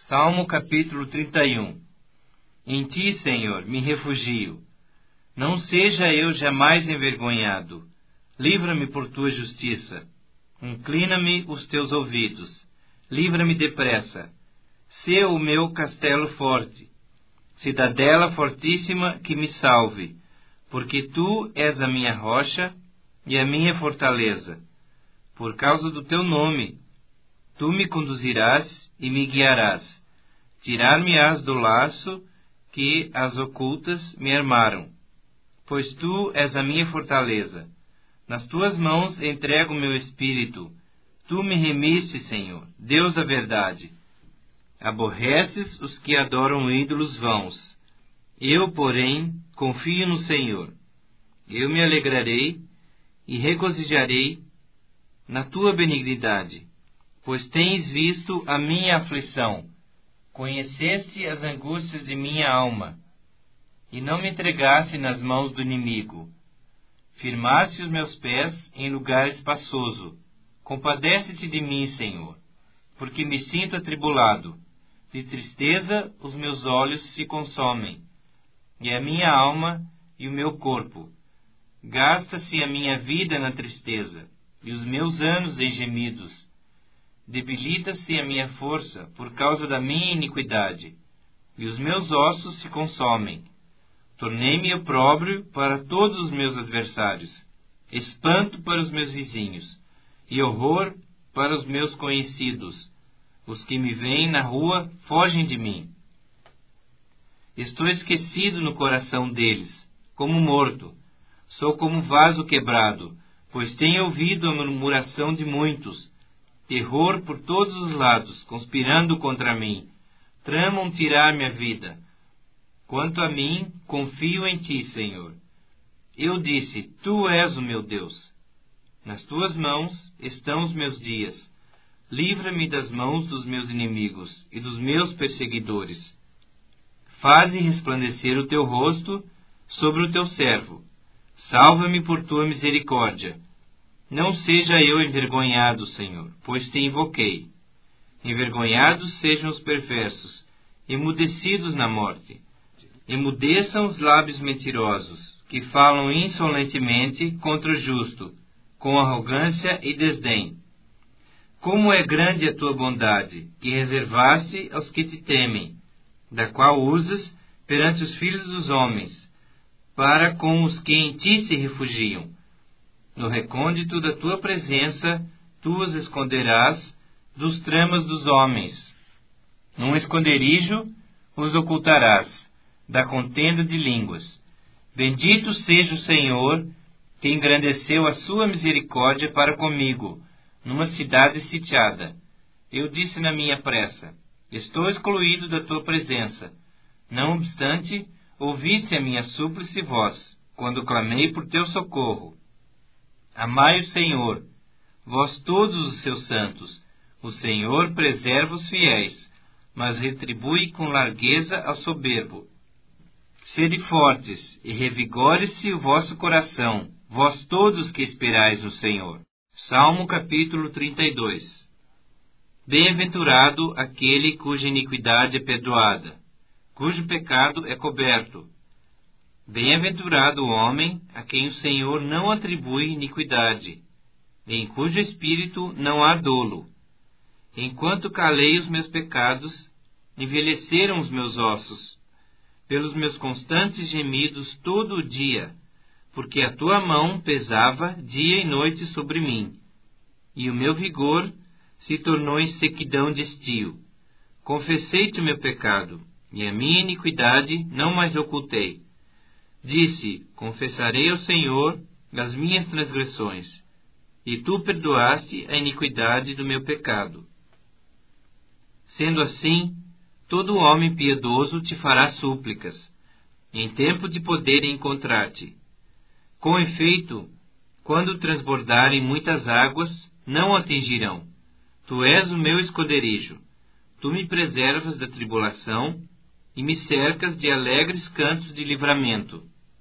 Salmo capítulo 31. Em ti, Senhor, me refugio. Não seja eu jamais envergonhado. Livra-me por tua justiça. Inclina-me os teus ouvidos. Livra-me depressa. Sê o meu castelo forte, cidadela fortíssima que me salve, porque tu és a minha rocha e a minha fortaleza. Por causa do teu nome, tu me conduzirás e me guiarás. Tirar-me-ás do laço que as ocultas me armaram, pois tu és a minha fortaleza. Nas tuas mãos entrego o meu espírito. Tu me remiste, Senhor, Deus da verdade. Aborreces os que adoram ídolos vãos. Eu, porém, confio no Senhor. Eu me alegrarei e regozijarei na tua benignidade, pois tens visto a minha aflição. Conheceste as angústias de minha alma, e não me entregaste nas mãos do inimigo. Firmaste os meus pés em lugar espaçoso. Compadece-te de mim, Senhor, porque me sinto atribulado. De tristeza os meus olhos se consomem, e a minha alma e o meu corpo. Gasta-se a minha vida na tristeza, e os meus anos em gemidos. Debilita-se a minha força por causa da minha iniquidade, e os meus ossos se consomem. Tornei-me opróbrio para todos os meus adversários, espanto para os meus vizinhos, e horror para os meus conhecidos. Os que me veem na rua fogem de mim. Estou esquecido no coração deles, como morto. Sou como vaso quebrado, pois tenho ouvido a murmuração de muitos. Terror por todos os lados, conspirando contra mim. Tramam tirar-me a vida. Quanto a mim, confio em ti, Senhor. Eu disse, tu és o meu Deus. Nas tuas mãos estão os meus dias. Livra-me das mãos dos meus inimigos e dos meus perseguidores. Faze resplandecer o teu rosto sobre o teu servo. Salva-me por tua misericórdia. Não seja eu envergonhado, Senhor, pois te invoquei. Envergonhados sejam os perversos, emudecidos na morte. Emudeçam os lábios mentirosos, que falam insolentemente contra o justo, com arrogância e desdém. Como é grande a tua bondade, que reservaste aos que te temem, da qual usas perante os filhos dos homens, para com os que em ti se refugiam. No recôndito da tua presença, tu os esconderás dos tramas dos homens. Num esconderijo os ocultarás, da contenda de línguas. Bendito seja o Senhor, que engrandeceu a sua misericórdia para comigo, numa cidade sitiada. Eu disse na minha pressa, estou excluído da tua presença. Não obstante, ouviste a minha súplice voz, quando clamei por teu socorro. Amai o Senhor, vós todos os seus santos. O Senhor preserva os fiéis, mas retribui com largueza ao soberbo. Sede fortes, e revigore-se o vosso coração, vós todos que esperais no Senhor. Salmo capítulo 32. Bem-aventurado aquele cuja iniquidade é perdoada, cujo pecado é coberto. Bem-aventurado o homem a quem o Senhor não atribui iniquidade, em cujo espírito não há dolo. Enquanto calei os meus pecados, envelheceram os meus ossos, pelos meus constantes gemidos todo o dia, porque a tua mão pesava dia e noite sobre mim, e o meu vigor se tornou em sequidão de estio. Confessei-te o meu pecado, e a minha iniquidade não mais ocultei. Disse, confessarei ao Senhor as minhas transgressões, e tu perdoaste a iniquidade do meu pecado. Sendo assim, todo homem piedoso te fará súplicas, em tempo de poder encontrar-te. Com efeito, quando transbordarem muitas águas, não atingirão. Tu és o meu esconderijo. Tu me preservas da tribulação e me cercas de alegres cantos de livramento.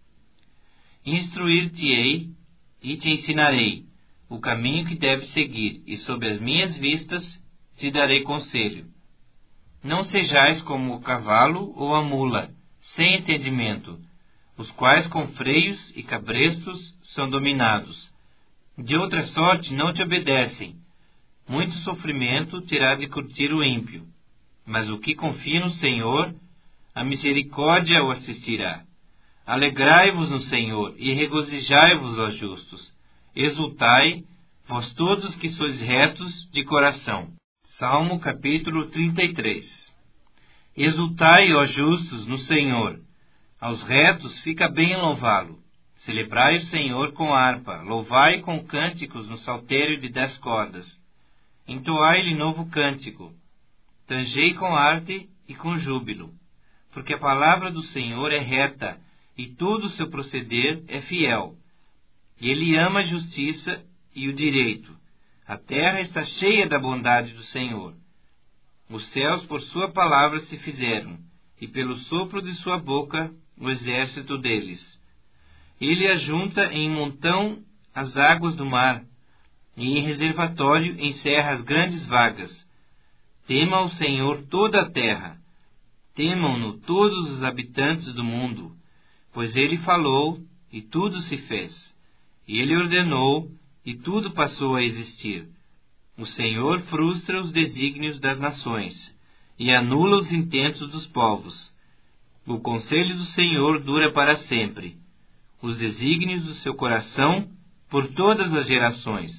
Instruir-te-ei e te ensinarei o caminho que deves seguir, e sob as minhas vistas te darei conselho. Não sejais como o cavalo ou a mula, sem entendimento, os quais com freios e cabrestos são dominados. De outra sorte não te obedecem. Muito sofrimento terá de curtir o ímpio. Mas o que confia no Senhor, a misericórdia o assistirá. Alegrai-vos no Senhor e regozijai-vos, ó justos. Exultai, vós todos que sois retos de coração. Salmo capítulo 33. Exultai, ó justos, no Senhor. Aos retos fica bem louvá-lo. Celebrai o Senhor com harpa, louvai com cânticos no saltério de 10 cordas. Entoai-lhe novo cântico. Tangei com arte e com júbilo. Porque a palavra do Senhor é reta, e todo o seu proceder é fiel. E ele ama a justiça e o direito. A terra está cheia da bondade do Senhor. Os céus por sua palavra se fizeram, e pelo sopro de sua boca o exército deles. Ele ajunta em montão as águas do mar, e em reservatório encerra as grandes vagas. Tema o Senhor toda a terra. Temam-no todos os habitantes do mundo, pois ele falou, e tudo se fez. E ele ordenou, e tudo passou a existir. O Senhor frustra os desígnios das nações, e anula os intentos dos povos. O conselho do Senhor dura para sempre, os desígnios do seu coração por todas as gerações.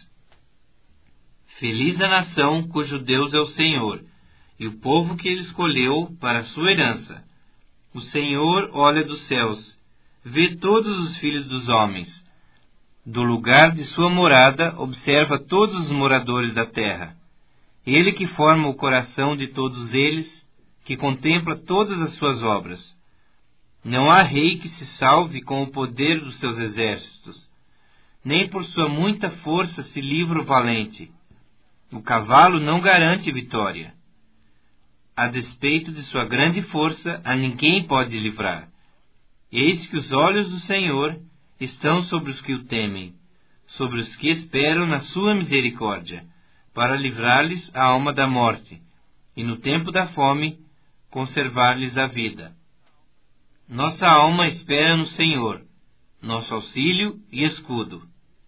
Feliz a nação cujo Deus é o Senhor, e o povo que ele escolheu para a sua herança. O Senhor olha dos céus, vê todos os filhos dos homens. Do lugar de sua morada observa todos os moradores da terra. Ele que forma o coração de todos eles, que contempla todas as suas obras. Não há rei que se salve com o poder dos seus exércitos, nem por sua muita força se livra o valente. O cavalo não garante vitória. A despeito de sua grande força, a ninguém pode livrar. Eis que os olhos do Senhor estão sobre os que o temem, sobre os que esperam na sua misericórdia, para livrar-lhes a alma da morte, e no tempo da fome, conservar-lhes a vida. Nossa alma espera no Senhor, nosso auxílio e escudo.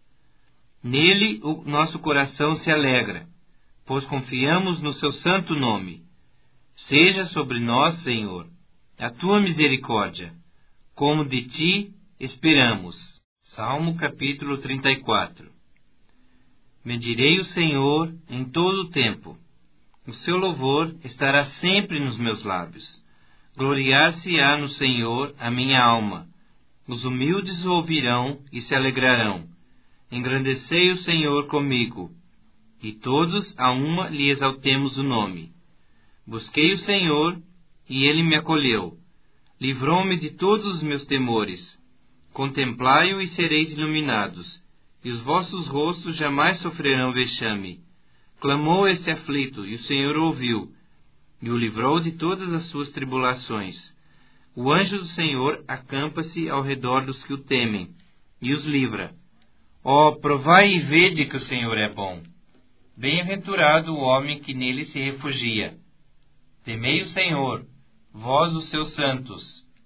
Nele o nosso coração se alegra, pois confiamos no seu santo nome. Seja sobre nós, Senhor, a tua misericórdia, como de ti esperamos. Salmo capítulo 34. Bendirei o Senhor em todo o tempo. O seu louvor estará sempre nos meus lábios. Gloriar-se-á no Senhor a minha alma. Os humildes o ouvirão e se alegrarão. Engrandecei o Senhor comigo, e todos a uma lhe exaltemos o nome. Busquei o Senhor, e ele me acolheu. Livrou-me de todos os meus temores. Contemplai-o e sereis iluminados, e os vossos rostos jamais sofrerão vexame. Clamou esse aflito, e o Senhor ouviu, e o livrou de todas as suas tribulações. O anjo do Senhor acampa-se ao redor dos que o temem, e os livra. Ó, provai e vede que o Senhor é bom. Bem-aventurado o homem que nele se refugia. Temei o Senhor, vós os seus santos,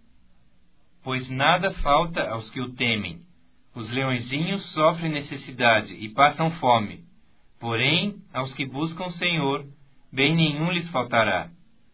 pois nada falta aos que o temem. Os leõezinhos sofrem necessidade e passam fome, porém, aos que buscam o Senhor, bem nenhum lhes faltará.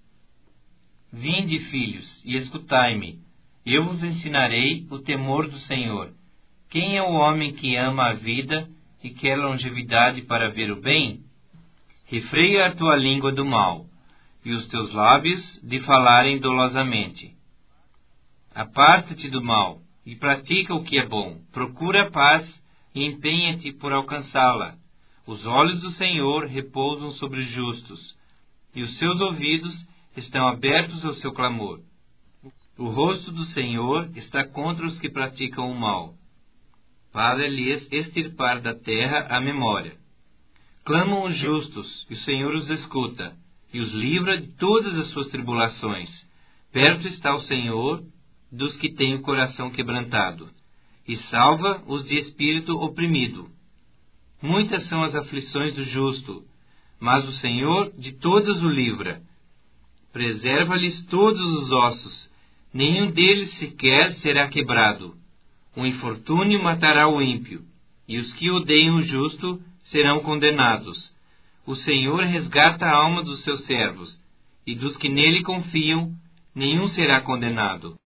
Vinde, filhos, e escutai-me, eu vos ensinarei o temor do Senhor. Quem é o homem que ama a vida e quer longevidade para ver o bem? Refreia a tua língua do mal, e os teus lábios de falarem dolosamente. Aparta-te do mal, e pratica o que é bom. Procura a paz, e empenha-te por alcançá-la. Os olhos do Senhor repousam sobre os justos, e os seus ouvidos estão abertos ao seu clamor. O rosto do Senhor está contra os que praticam o mal, para lhes extirpar da terra a memória. Clamam os justos, e o Senhor os escuta, e os livra de todas as suas tribulações. Perto está o Senhor dos que têm o coração quebrantado, e salva os de espírito oprimido. Muitas são as aflições do justo, mas o Senhor de todas o livra. Preserva-lhes todos os ossos, nenhum deles sequer será quebrado. O infortúnio matará o ímpio, e os que odeiam o justo serão condenados. O Senhor resgata a alma dos seus servos, e dos que nele confiam, nenhum será condenado.